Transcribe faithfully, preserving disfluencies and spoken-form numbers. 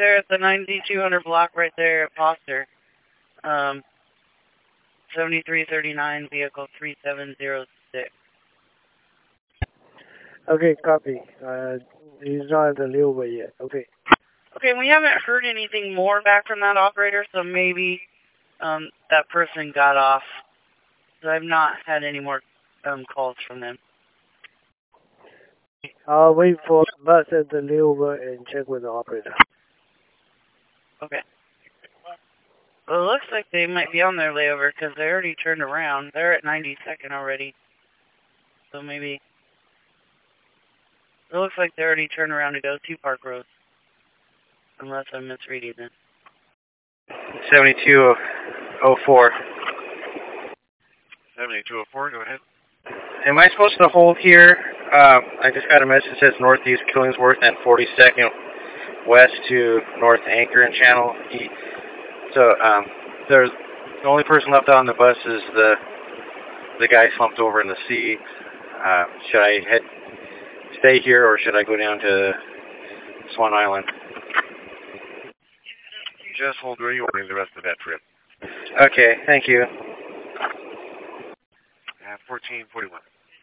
there at the ninety-two hundred block right there at Foster. Um, seventy-three thirty-nine, vehicle three seven zero six. Okay, copy. Uh, he's not at the layover yet. Okay. Okay, we haven't heard anything more back from that operator, so maybe um, that person got off. So I've not had any more um, calls from them. I'll wait for bus at the layover and check with the operator. Okay. Well, it looks like they might be on their layover because they already turned around. They're at ninety-second already. So maybe... It looks like they already turned around to go to Park Road. Unless I'm misreading it. seventy-two oh four. seventy-two oh four, go ahead. Am I supposed to hold here? Uh, I just got a message that says Northeast Killingsworth and forty-second west to North Anchor and Channel E. So um, there's the only person left on the bus is the the guy slumped over in the seat. Uh, should I head stay here or should I go down to Swan Island? Just hold where you are the rest of that trip. Okay, thank you. Uh, fourteen forty-one.